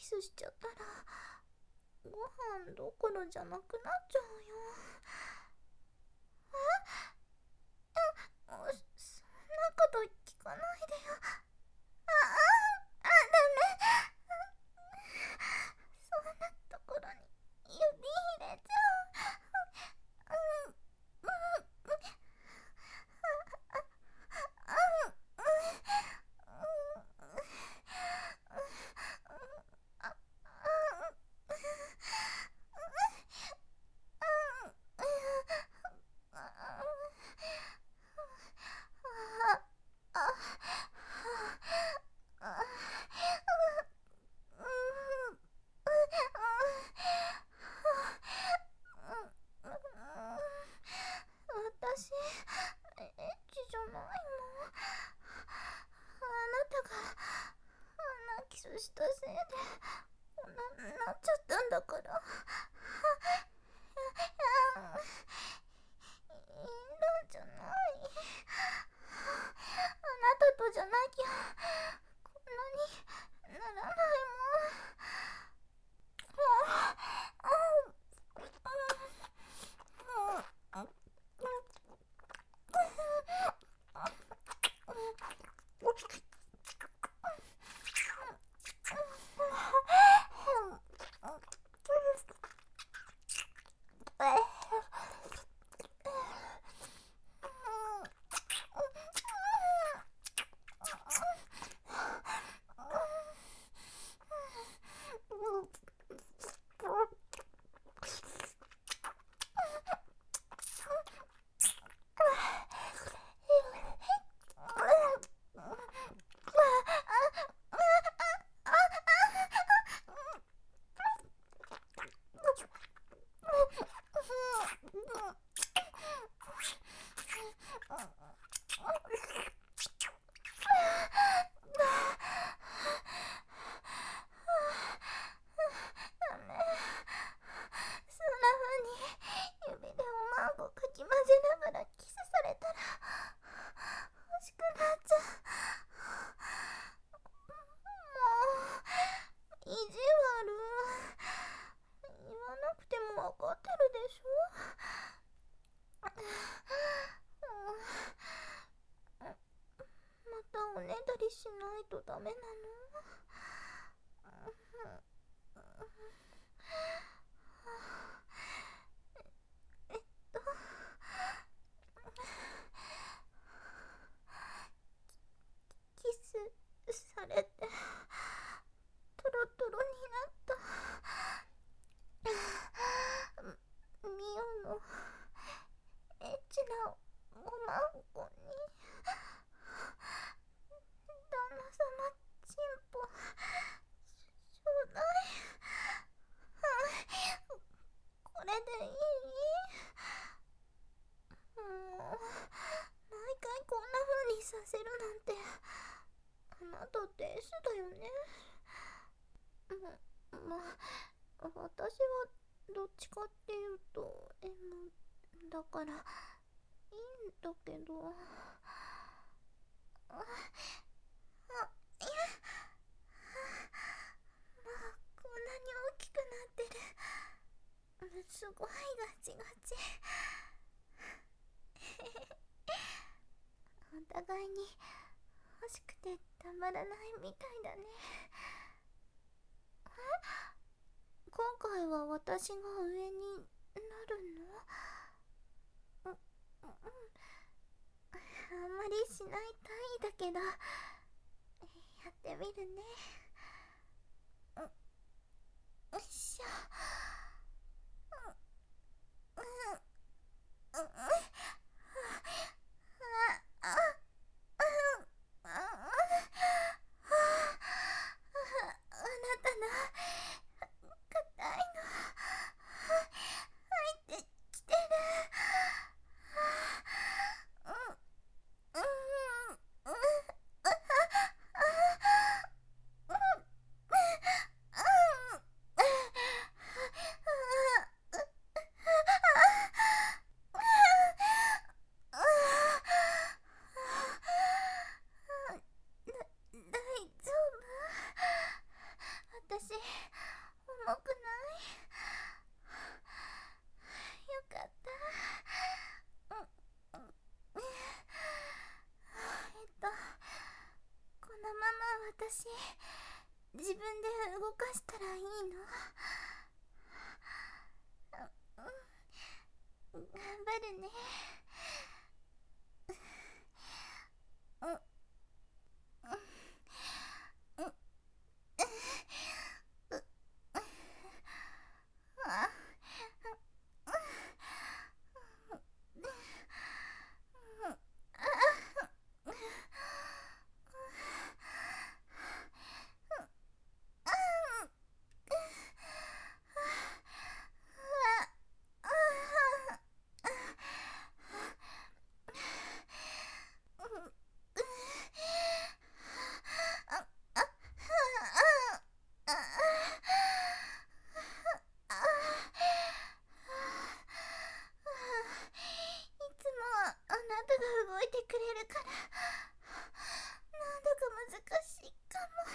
キスしちゃったらご飯どころじゃなくなっちゃうよ。そんなこと聞かないでよ。ダメ。そんなところに指入れちゃう。私、エッチじゃないもん。あなたがあんなキスしたせいでこんなになっちゃったんだから。いいんじゃない。あなたとじゃなきゃこんなにならないもん。しないとダメなの？えっとキスされてトロトロになったミオのエッチなおまんこに旦那様チンポちょうだい。これでいい？もう毎回こんな風にさせるなんてあなたってエスだよね。まあ私はどっちかっていうと M だからいいんだけど。いや、まあこんなに大きくなってる。すごいガチガチ。お互いに欲しくてたまらないみたいだね。今回は私が上になるの？あんまりしない単位だけどやってみるね。よいしょ。 したらいいの？頑張るね。動いてくれるから、なんだか難しいかも。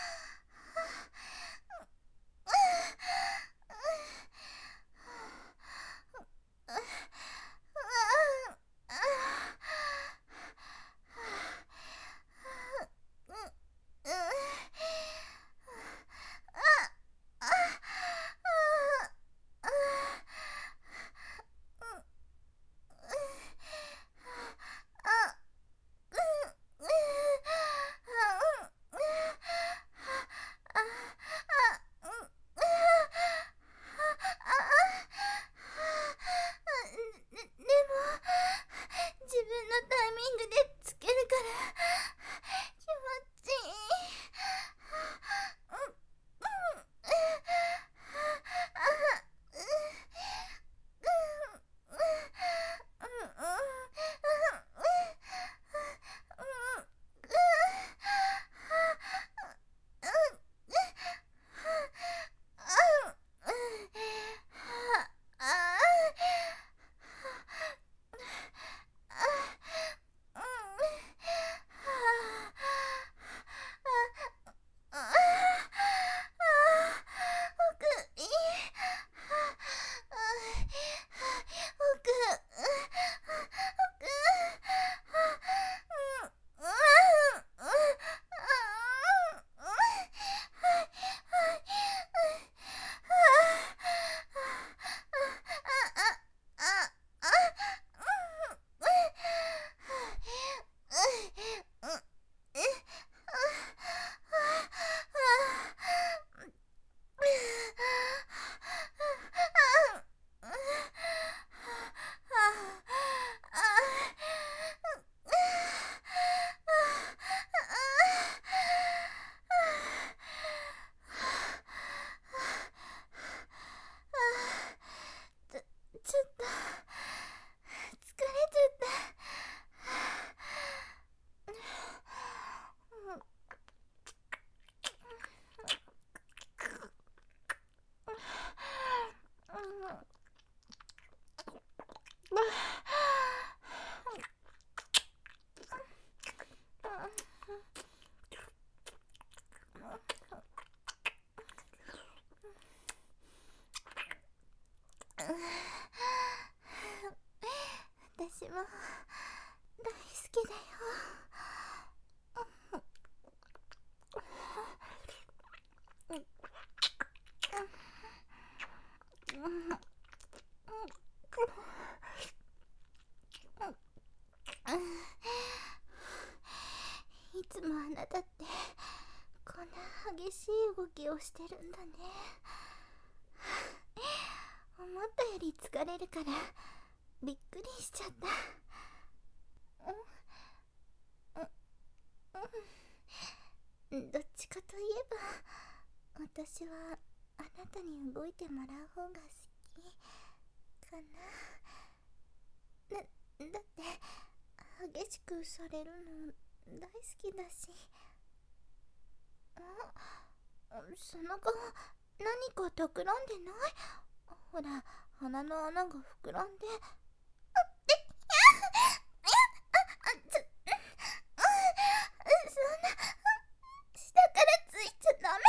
自分のタイミングでつけるから気持ちいい。ちょっと疲れちゃった。私も大好きだよ。いつもあなたってこんな激しい動きをしてるんだね。思ったより疲れるからびっくりしちゃった。どっちかといえば私はあなたに動いてもらう方が好きかな。だって激しくされるの大好きだし。その顔何か企んでない？ほら、鼻の穴が膨らんで。そんな下からついちゃダメ。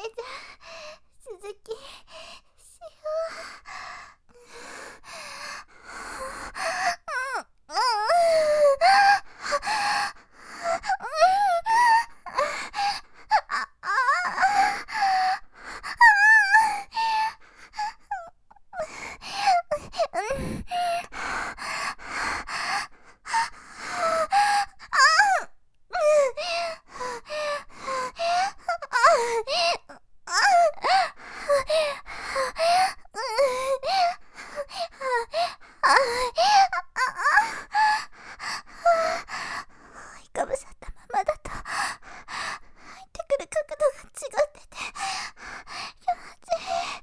じゃ続きしよいかぶさったままだと入ってくる角度が違ってて気持ちいい。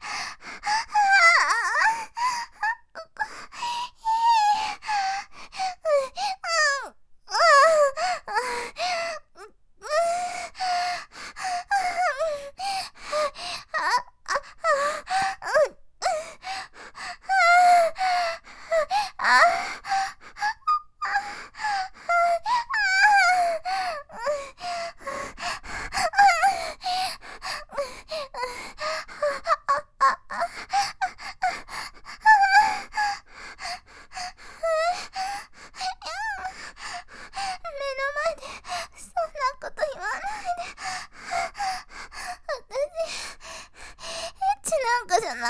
なんかじゃないもん。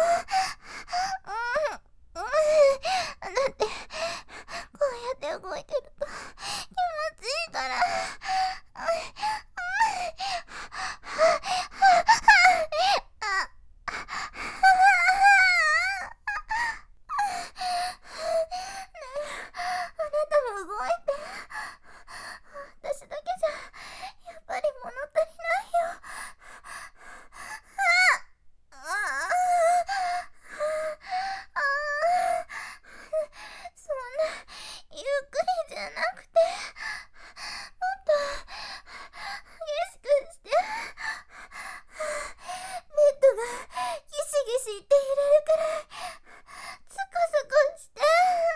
だって、こうやって動いてると気持ちいいから。あなたも動いて。私だけじゃやっぱり物足りないよ。そんなゆっくりじゃなくて、もっと激しくして。ベッドがギシギシって揺れるくらいスコスコして。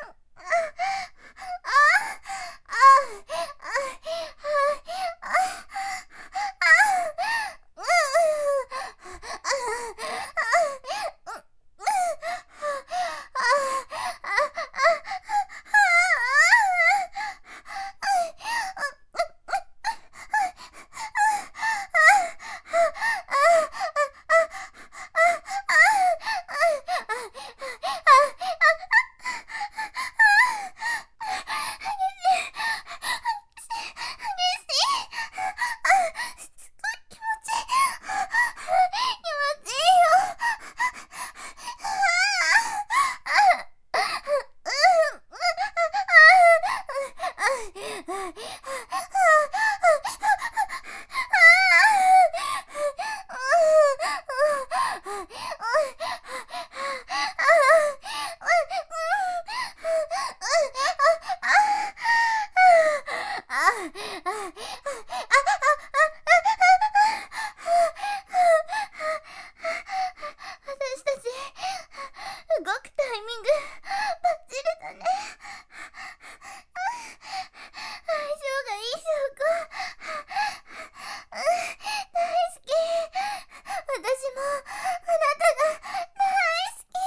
私たち動くタイミングバッチリだね。相性がいい証拠。大好き。私もあなたが大好き。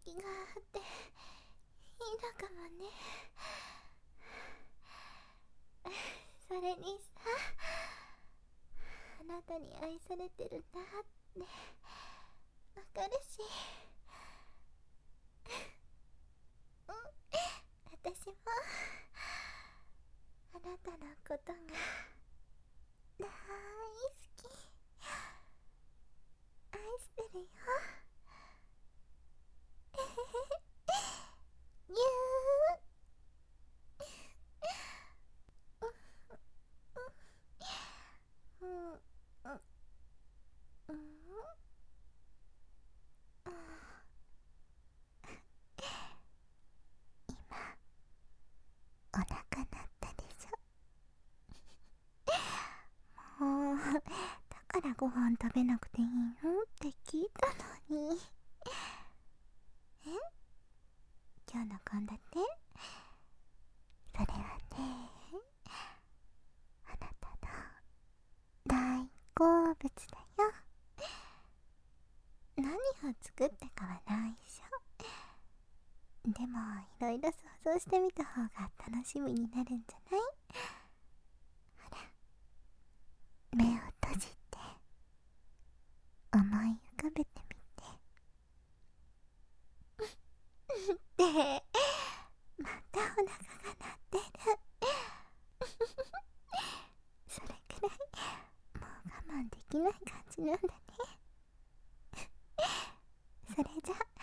気があっていいのかもね。それにさ、あなたに愛されてるなってわかるし、私もあなたのことが大好き、愛してるよ。ぎゅー。お腹鳴ったでしょ。もうだからご飯食べなくていいのって聞いたのに。え、今日の献立？それはね、あなたの大好物だよ。何を作ったかは内緒。でもいろいろ想像してみた方が楽しみになるんじゃない？ほら、目を閉じて思い浮かべてみて。で、またお腹が鳴ってる。それくらいもう我慢できない感じなんだね。それじゃ